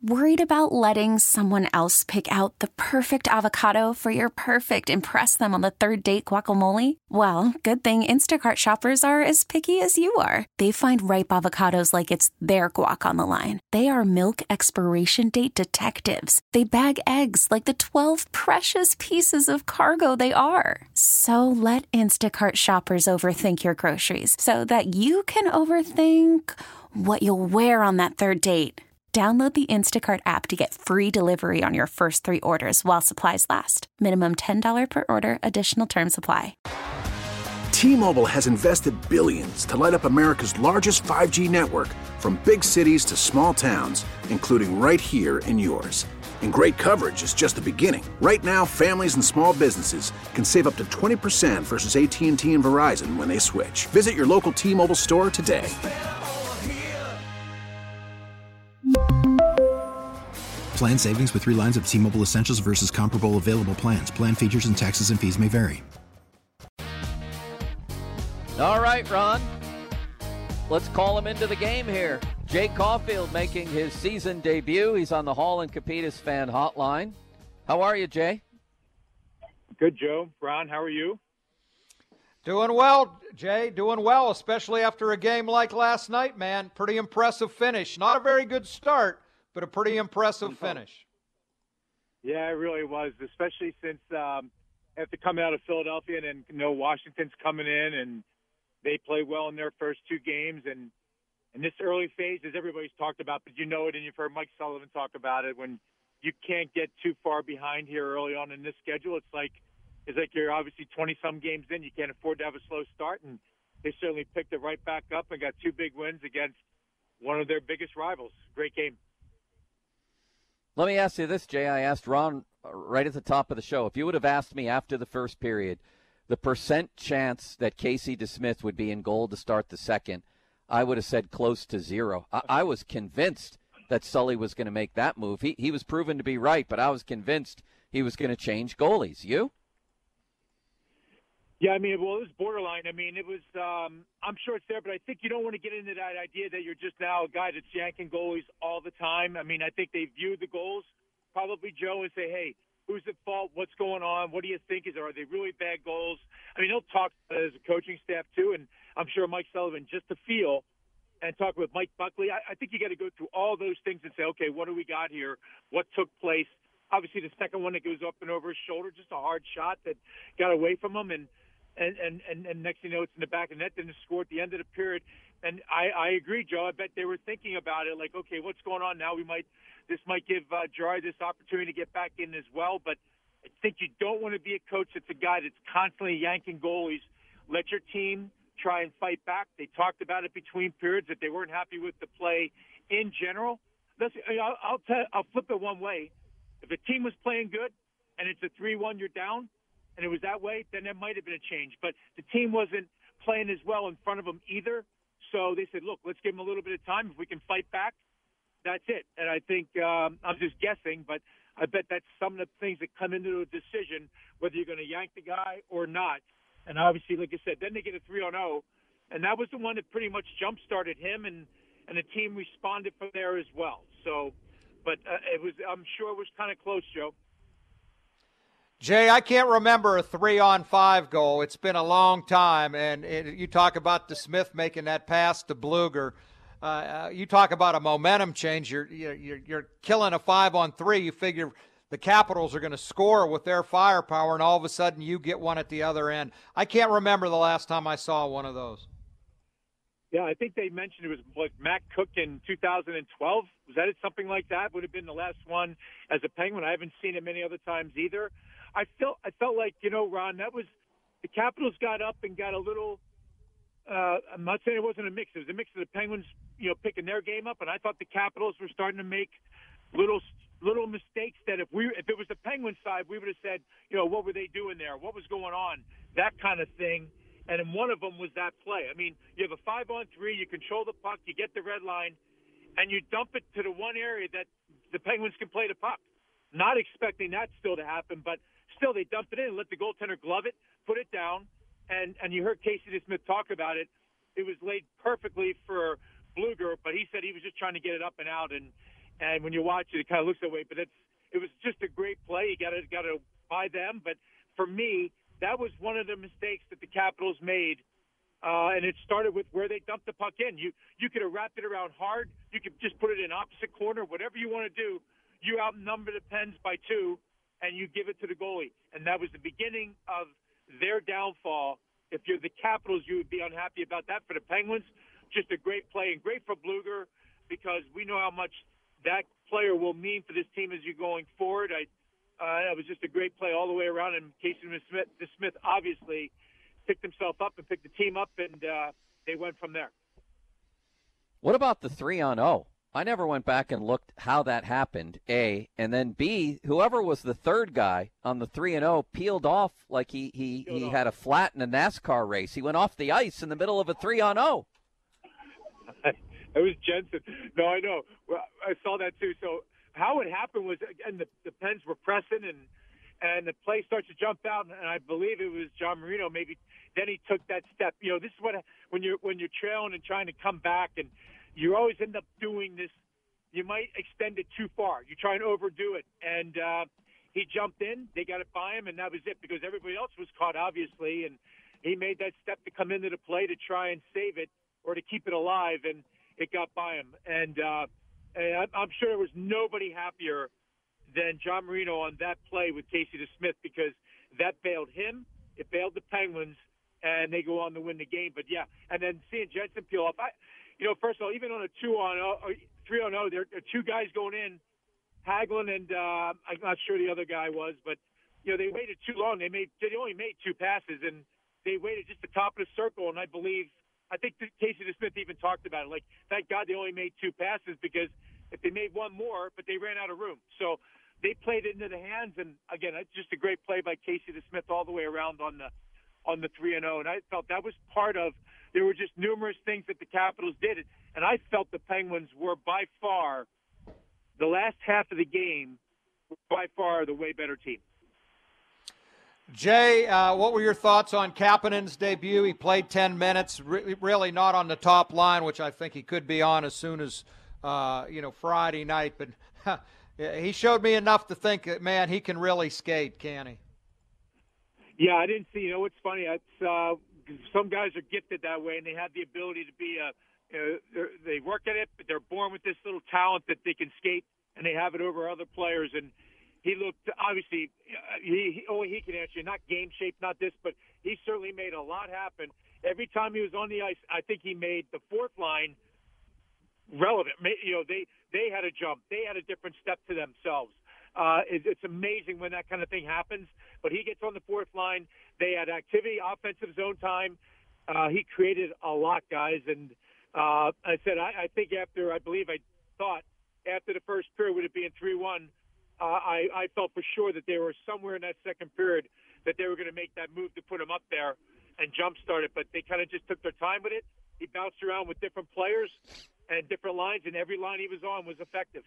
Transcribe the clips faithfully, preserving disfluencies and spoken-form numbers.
Worried about letting someone else pick out the perfect avocado for your perfect impress them on the third date guacamole? Well, good thing Instacart shoppers are as picky as you are. They find ripe avocados like it's their guac on the line. They are milk expiration date detectives. They bag eggs like the twelve precious pieces of cargo they are. So let Instacart shoppers overthink your groceries so that you can overthink what you'll wear on that third date. Download the Instacart app to get free delivery on your first three orders while supplies last. Minimum ten dollars per order. Additional terms apply. T-Mobile has invested billions to light up America's largest five G network, from big cities to small towns, including right here in yours. And great coverage is just the beginning. Right now, families and small businesses can save up to twenty percent versus A T and T and Verizon when they switch. Visit your local T-Mobile store today. Plan savings with three lines of T-Mobile Essentials versus comparable available plans. Plan features and taxes and fees may vary. All right, Ron. Let's call him into the game here. Jay Caulfield making his season debut. He's on the Hall and Capitas fan hotline. How are you, Jay? Good, Joe. Ron, how are you? Doing well, Jay. Doing well, especially after a game like last night, man. Pretty impressive finish. Not a very good start, but a pretty impressive finish. Yeah, it really was, especially since um, after coming out of Philadelphia and then, you know, Washington's coming in and they play well in their first two games. And in this early phase, as everybody's talked about, but you know it and you've heard Mike Sullivan talk about it, when you can't get too far behind here early on in this schedule, it's like it's like you're obviously twenty-some games in. You can't afford to have a slow start, and they certainly picked it right back up and got two big wins against one of their biggest rivals. Great game. Let me ask you this, Jay. I asked Ron right at the top of the show. If you would have asked me after the first period the percent chance that Casey DeSmith would be in goal to start the second, I would have said close to zero. I, I was convinced that Sully was going to make that move. He, he was proven to be right, but I was convinced he was going to change goalies. You? Yeah, I mean, well, it was borderline. I mean, it was um, – I'm sure it's there, but I think you don't want to get into that idea that you're just now a guy that's yanking goalies all the time. I mean, I think they view the goals, probably, Joe, and say, hey, who's at fault? What's going on? What do you think? Is Are they really bad goals? I mean, they'll talk as a coaching staff, too, and I'm sure Mike Sullivan, just to feel and talk with Mike Buckley. I, I think you got to go through all those things and say, okay, what do we got here? What took place? Obviously, the second one that goes up and over his shoulder, just a hard shot that got away from him, and And, and, and, and next thing you know, it's in the back of the net, didn't score at the end of the period. And I, I agree, Joe. I bet they were thinking about it, like, okay, what's going on now? We might, this might give uh, Girard this opportunity to get back in as well. But I think you don't want to be a coach that's a guy that's constantly yanking goalies. Let your team try and fight back. They talked about it between periods that they weren't happy with the play in general. Listen, I'll, I'll, tell, I'll flip it one way. If a team was playing good and it's a three one, you're down, and it was that way, then there might have been a change. But the team wasn't playing as well in front of them either. So they said, look, let's give them a little bit of time. If we can fight back, that's it. And I think um, I'm just guessing, but I bet that's some of the things that come into a decision, whether you're going to yank the guy or not. And obviously, like I said, then they get a three on oh. And that was the one that pretty much jump-started him, and, and the team responded from there as well. So, but uh, it was, I'm sure it was kind of close, Joe. Jay, I can't remember a three-on-five goal. It's been a long time, and it, you talk about DeSmith making that pass to Bluger. Uh, uh, you talk about a momentum change. You're, you're you're killing a five-on-three. You figure the Capitals are going to score with their firepower, and all of a sudden you get one at the other end. I can't remember the last time I saw one of those. Yeah, I think they mentioned it was like Matt Cook in two thousand twelve. Was that it? Something like that would have been the last one as a Penguin. I haven't seen it many other times either. I felt I felt like, you know, Ron, that was the Capitals got up and got a little. Uh, I'm not saying it wasn't a mix. It was a mix of the Penguins, you know, picking their game up, and I thought the Capitals were starting to make little little mistakes that if we if it was the Penguin side, we would have said, you know, what were they doing there? What was going on? That kind of thing. And then one of them was that play. I mean, you have a five-on-three, you control the puck, you get the red line, and you dump it to the one area that the Penguins can play the puck. Not expecting that still to happen, but still they dumped it in and let the goaltender glove it, put it down, and, and you heard Casey DeSmith talk about it. It was laid perfectly for Bluger, but he said he was just trying to get it up and out, and And when you watch it, it kind of looks that way. But it's it was just a great play. You got to got to buy them. But for me, that was one of the mistakes that the Capitals made. Uh, and it started with where they dumped the puck in. You you could have wrapped it around hard. You could just put it in opposite corner. Whatever you want to do, you outnumber the Pens by two, and you give it to the goalie. And that was the beginning of their downfall. If you're the Capitals, you would be unhappy about that. For the Penguins, just a great play and great for Blueger, because we know how much that player will mean for this team as you're going forward. I, uh, it was just a great play all the way around, and Casey Smith, Smith obviously picked himself up and picked the team up, and uh, they went from there. What about the three on oh? I never went back and looked how that happened, A, and then B, whoever was the third guy on the three and oh peeled off like he, he, he had a flat in a NASCAR race. He went off the ice in the middle of a three on oh. It was Jensen. No, I know. Well, I saw that too. So how it happened was, again, the, the Pens were pressing, and and the play starts to jump out, and I believe it was John Marino. Maybe then he took that step. You know, this is what when you're when you're trailing and trying to come back, and you always end up doing this. You might extend it too far. You try and overdo it, and uh, he jumped in. They got it by him, and that was it, because everybody else was caught, obviously, and he made that step to come into the play to try and save it or to keep it alive, and it got by him. And, uh, and I'm sure there was nobody happier than John Marino on that play with Casey DeSmith, because that bailed him, it bailed the Penguins, and they go on to win the game. But, yeah, and then seeing Jensen peel off, I, you know, first of all, even on a two on oh, three on oh, there are two guys going in, Hagelin and uh, I'm not sure the other guy was, but, you know, they waited too long. They made they only made two passes, and they waited just the top of the circle, and I believe – I think Casey DeSmith even talked about it. Like, thank God they only made two passes, because if they made one more, but they ran out of room. So they played it into the hands, and again, it's just a great play by Casey DeSmith all the way around on the on the three and oh. And I felt that was part of. There were just numerous things that the Capitals did, and I felt the Penguins were by far the last half of the game, by far the way better team. Jay, uh, what were your thoughts on Kapanen's debut? He played ten minutes, re- really not on the top line, which I think he could be on as soon as, uh, you know, Friday night. But huh, he showed me enough to think that, man, he can really skate, can he? Yeah, I didn't see. You know, it's funny. It's, uh, some guys are gifted that way, and they have the ability to be a you know, they work at it, but they're born with this little talent that they can skate, and they have it over other players. And he looked, obviously, he, he only he can answer, not game shape, not this, but he certainly made a lot happen. Every time he was on the ice, I think he made the fourth line relevant. You know, they, they had a jump. They had a different step to themselves. Uh, it, it's amazing when that kind of thing happens. But he gets on the fourth line. They had activity, offensive zone time. Uh, he created a lot, guys. And uh, I said, I, I think after, I believe I thought after the first period, with it being three one, Uh, I, I felt for sure that they were somewhere in that second period that they were going to make that move to put him up there and jumpstart it, but they kind of just took their time with it. He bounced around with different players and different lines, and every line he was on was effective.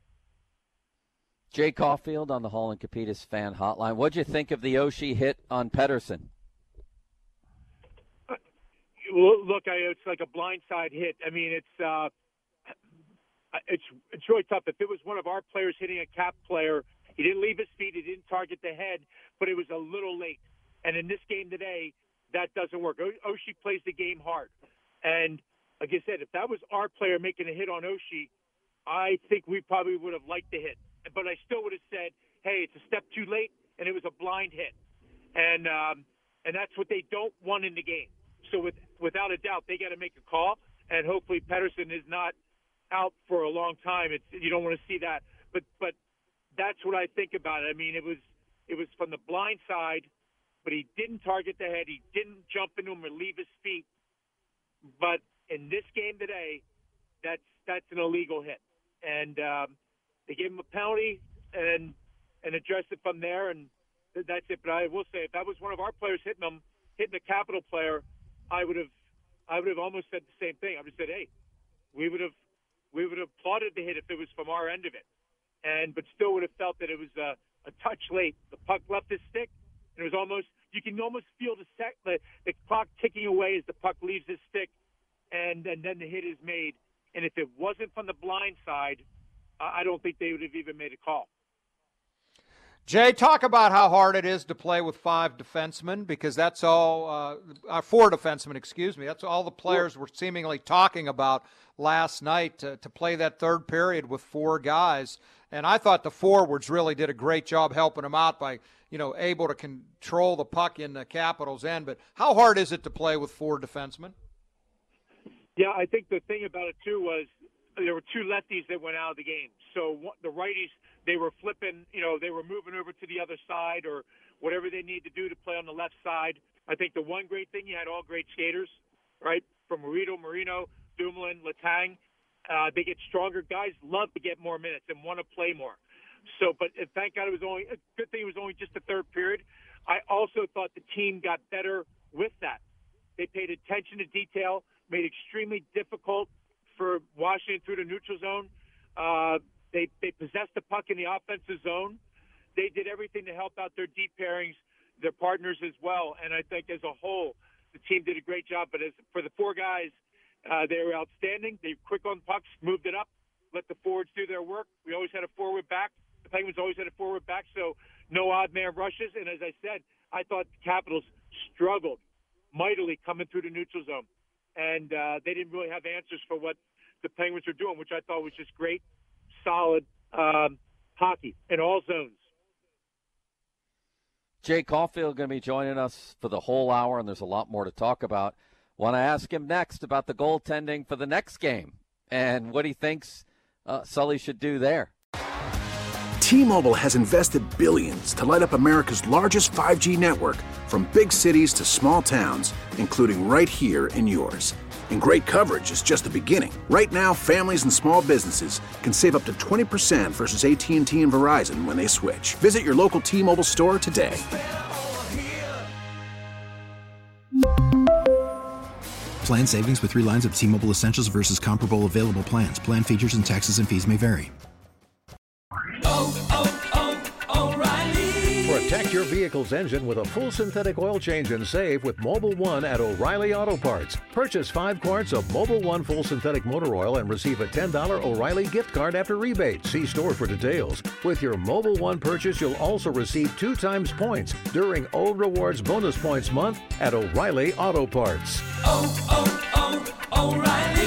Jay Caulfield on the Hall and Capitas fan hotline. What'd you think of the Oshie hit on Pettersson? Uh, look, I, it's like a blindside hit. I mean, it's uh, – It's it's really tough. If it was one of our players hitting a Cap player, he didn't leave his feet, he didn't target the head, but it was a little late. And in this game today, that doesn't work. O- Oshie plays the game hard. And like I said, if that was our player making a hit on Oshie, I think we probably would have liked the hit. But I still would have said, hey, it's a step too late, and it was a blind hit. And um, and that's what they don't want in the game. So with without a doubt, they got to make a call, and hopefully Pettersson is not out for a long time. It's, you don't want to see that, but but that's what I think about it. I mean, it was it was from the blind side, but he didn't target the head. He didn't jump into him or leave his feet. But in this game today, that's that's an illegal hit, and um, they gave him a penalty and and addressed it from there, and that's it. But I will say, if that was one of our players hitting him, hitting a Capital player, I would have I would have almost said the same thing. I would have said, hey, we would have. We would have applauded the hit if it was from our end of it, and but still would have felt that it was a, a touch late. The puck left his stick, and it was almost you can almost feel the sec, the, the clock ticking away as the puck leaves his stick, and and then the hit is made. And if it wasn't from the blind side, I don't think they would have even made a call. Jay, talk about how hard it is to play with five defensemen, because that's all uh, uh, four defensemen, excuse me. That's all the players were seemingly talking about last night to, to play that third period with four guys. And I thought the forwards really did a great job helping them out by, you know, able to control the puck in the Capitals' end. But how hard is it to play with four defensemen? Yeah, I think the thing about it, too, was there were two lefties that went out of the game. So the righties, they were flipping, you know, they were moving over to the other side or whatever they need to do to play on the left side. I think the one great thing, you had all great skaters, right? From Marito, Marino, Dumoulin, Letang. Uh, they get stronger. Guys love to get more minutes and want to play more. So, but thank God it was only, a good thing it was only just the third period. I also thought the team got better with that. They paid attention to detail, made it extremely difficult for Washington through the neutral zone. Uh, they they possessed the puck in the offensive zone. They did everything to help out their deep pairings, their partners as well. And I think as a whole, the team did a great job. But as for the four guys, uh, they were outstanding. They were quick on pucks, moved it up, let the forwards do their work. We always had a forward back. The Penguins always had a forward back, so no odd man rushes. And as I said, I thought the Capitals struggled mightily coming through the neutral zone. And uh, they didn't really have answers for what the Penguins were doing, which I thought was just great, solid um, hockey in all zones. Jay Caulfield going to be joining us for the whole hour, and there's a lot more to talk about. Want to ask him next about the goaltending for the next game and what he thinks uh, Sully should do there. T-Mobile has invested billions to light up America's largest five G network, from big cities to small towns, including right here in yours. And great coverage is just the beginning. Right now, families and small businesses can save up to twenty percent versus A T and T and Verizon when they switch. Visit your local T-Mobile store today. Plan savings with three lines of T-Mobile Essentials versus comparable available plans. Plan features and taxes and fees may vary. Oh, oh, oh, O'Reilly. Protect your vehicle's engine with a full synthetic oil change and save with Mobil one at O'Reilly Auto Parts. Purchase five quarts of Mobil one full synthetic motor oil and receive a ten dollars O'Reilly gift card after rebate. See store for details. With your Mobil one purchase, you'll also receive two times points during O Rewards Bonus Points Month at O'Reilly Auto Parts. Oh, oh, oh, O'Reilly.